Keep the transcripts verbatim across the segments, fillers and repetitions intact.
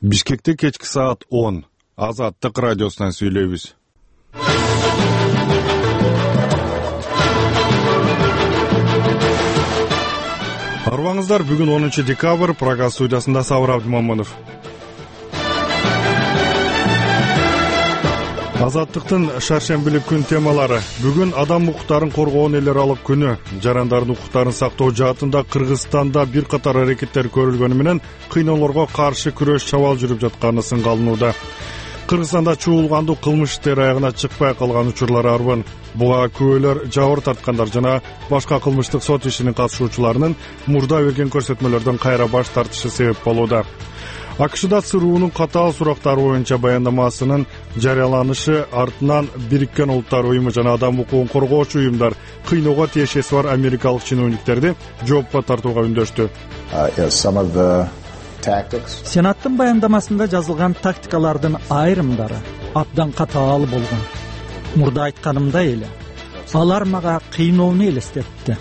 Бишкекте кечки саат он. Азаттык радиосунан сүйлөйбүз. Арбаңыздар, бүгүн онунчу декабрь, Прага студиясында Сабыр Абдымаманов. Азаттыктын шаршембилик күн темалары. Бүгүн адам укуктарын коргоон эл аралык күнү. Жарандардын укуктарын сактоо жаатында Кыргызстанда бир катар аракеттер көрүлгөнү менен кыйноолорго каршы күрөш чабал жүрүп жатканы сынга алынууда. Кыргызстанда чуулгандуу кылмыш иштери аягына чыкпай калган учурлар арбын. Буга күбөлөр, жабыр тарткандар жана башка кылмыштык сот ишинин катышуучуларынын мурда берген көрсөтмөлөрдөн кайра баш тартышы себеп болууда. АКШда ЦРУнун катаал сурактары боюнча баяндамасынын жарыяланышы артынан Бириккен Улуттар уюму жана адам укугун коргоочу уюмдар кыйноого тиешеси бар америкалык чиновниктерди жоопко тартууга үндөштү. Сенаттын баяндамасында жазылган тактикалардын айрымдары абдан катаал болгон. Мурда айтканымдай эле, алар мага кыйноону элестетти.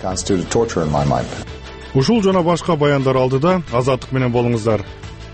Ушул жана башка баяндар алдыда Азаттык менен болуңуздар.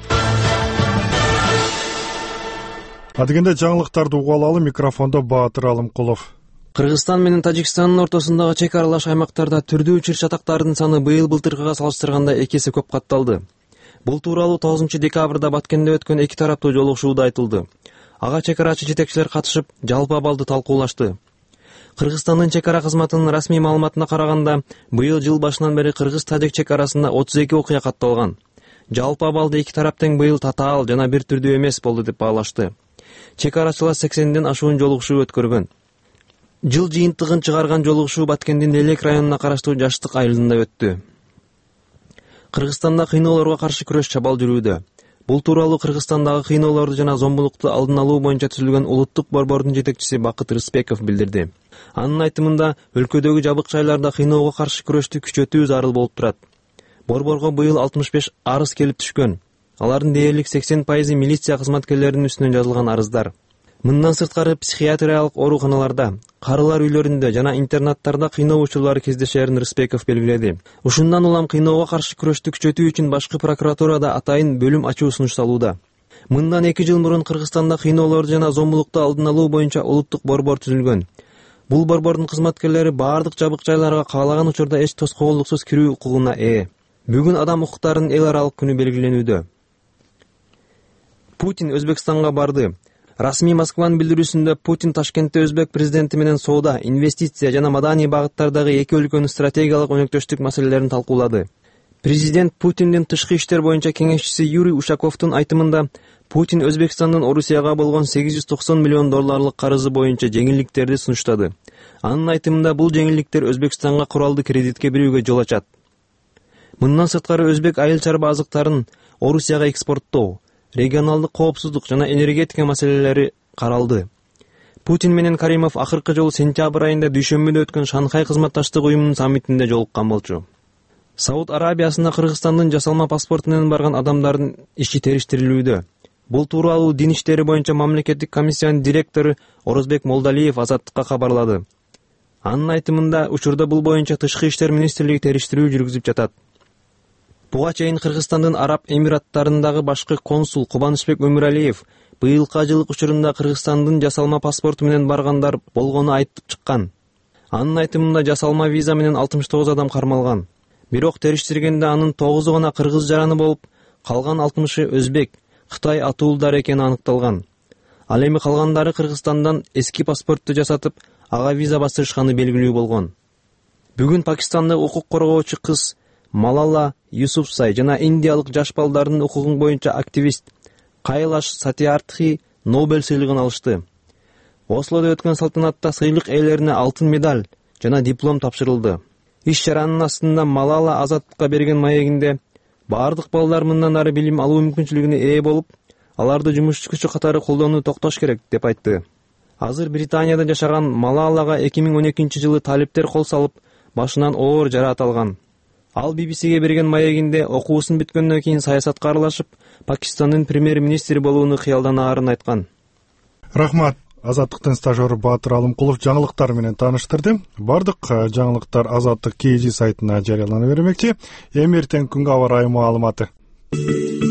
Адегенде жаңылыктарды угуп алалы, микрофондо Баатыр Алымкулов. Кыргызстан менен Тажикстандын ортосундагы чек аралаш аймактарда түрдүү чыр чатактардын саны быйыл былтыркыга салыштырганда эки эсе көп катталды. Бул тууралуу тогузунчу декабрда Баткенде өткөн эки тараптуу жолугушууда айтылды. Ага чек арачы жетекчилер катышып, жалпы абалды талкуулашты. Кыргызстандын чек ара кызматынын расмий маалыматына караганда, быйыл жыл башынан бери Кыргыз-Тажик чек арасында отуз эки окуя катталган. Жалпы абалды эки тарап тең быйыл татаал жана бир түрдүү эмес болду деп баалашты. Чек арачылар сексенден ашуун жолугушуу өткөргөн. Жыл жыйынтыгын чыгарган жолугушуу Баткендин Элек районуна караштуу Жаштык айылында өттү. Кыргызстанда кыйноолорго каршы күрөш чабал жүрүүдө. Бул тууралуу Кыргызстандагы кыйноолорду жана зомбулукту алдын алуу боюнча түзүлгөн улуттук борбордун жетекчиси Бакыт Рыспеков билдирди. Анын айтымында, өлкөдөгү жабык жайларда кыйноого каршы күрөштү күчөтүү зарыл болуп турат. Борборго быйыл алтымыш беш арыз келип түшкөн. Алардын дээрлик сексен пайызы милиция кызматкерлеринин үстүнөн жазылган арыздар. Мындан сырткары психиатриялык ооруканаларда, карылар үйлөрүндө жана интернаттарда кыйноо учурлары кездешерин Рыспеков белгиледи. Ушундан улам кыйноого каршы күрөштү күчөтүү үчүн башкы прокуратурада атайын бөлүм ачуу сунуш салууда. Мындан эки жыл мурун Кыргызстанда кыйноолорду жана зомбулукту алдын алуу боюнча улуттук борбор түзүлгөн. Бул борбордун кызматкерлери баардык жабык жайларга каалаган учурда эч тоскоолдуксуз кирүү укугуна ээ. Бүгүн адам укуктарынын эл аралык күнү белгиленүүдө. Путин Өзбекстанга барды. Расмий Москванын билдирүүсүндө Путин Ташкентте Өзбек президенти менен соода, инвестиция жана маданий багыттардагы эки өлкөнүн стратегиялык өнөктөштүк маселелерин талкуулады. Президент Путиндин тышкы иштер боюнча кеңешчиси Юрий Ушаковдун айтымында, Путин Өзбекстандын Орусияга болгон сегиз жүз токсон миллион долларлык карызы боюнча жеңилдиктерди сунуштады. Анын айтымында бул жеңилдиктер Өзбекстанга куралды кредитке берүүгө жол ачат. Мындан сырткары Өзбек айыл чарба азыктарын Орусияга экспорттоо, регионалдык коопсуздук жана энергетика маселелери каралды. Путин менен Каримов акыркы жолу сентябрь айында дүйшөмбүдө өткөн Шанхай кызматташтык уюмунун саммитинде жолуккан болчу. Сауд Арабиясында Кыргызстандын жасалма паспорту менен барган адамдардын иши териштирилүүдө. Бул тууралуу дин иштери боюнча мамлекеттик комиссиянын директору Орозбек Молдалиев Азаттыкка кабарлады. Анын айтымында, учурда бул боюнча Тышкы иштер министрлиги териштирүү жүргүзүп жатат. Буга чейин Кыргызстандын Араб Эмираттарындагы башкы консул Кубанычбек Өмүралиев быйылкы жылык учурунда Кыргызстандын жасалма паспорту менен баргандар болгону айтып чыккан. Анын айтымында жасалма виза менен алтымыш тогуз адам кармалган. Бирок териштиргенде анын тогузу гана кыргыз жараны болуп, калган алтымышы өзбек, Кытай атуулдар экени аныкталган. Ал эми калгандары Кыргызстандан эски паспортту жасатып, ага виза басырышканы белгилүү болгон. Бүгүн Пакистандык укук коргоочу кыз Малала Юсуфсай жана индиялык жаш балдардын укугун боюнча активист Кайлаш Сатиартхи Нобель сыйлыгын алышты. Ослодо өткөн салтанатта сыйлык ээлерине алтын медаль жана диплом тапшырылды. Иш чаранын астында Малала Азаттыкка берген маегинде баардык балдар мындан ары билим алуу мүмкүнчүлүгүнө ээ болуп, аларды жумуш күчү катары колдонууну токтош керек деп айтты. Азыр Британияда жашаган Малалага эки миң он экинчи жылы талиптер кол салып, башынан оор жараат алган. Ал би би сиге берген маегинде окуусун бүткөндөн кийин саясатка аралашып, Пакистандын премьер-министри болууну кыялданаарын айткан. Рахмат. Азаттыктын стажеру Баатыр Алымкулов жаңылыктар менен тааныштырды. Бардык жаңылыктар Азаттык кей жи сайтына жарыялана бермекчи. Эми эртең күнгө аба ырайы маалыматы.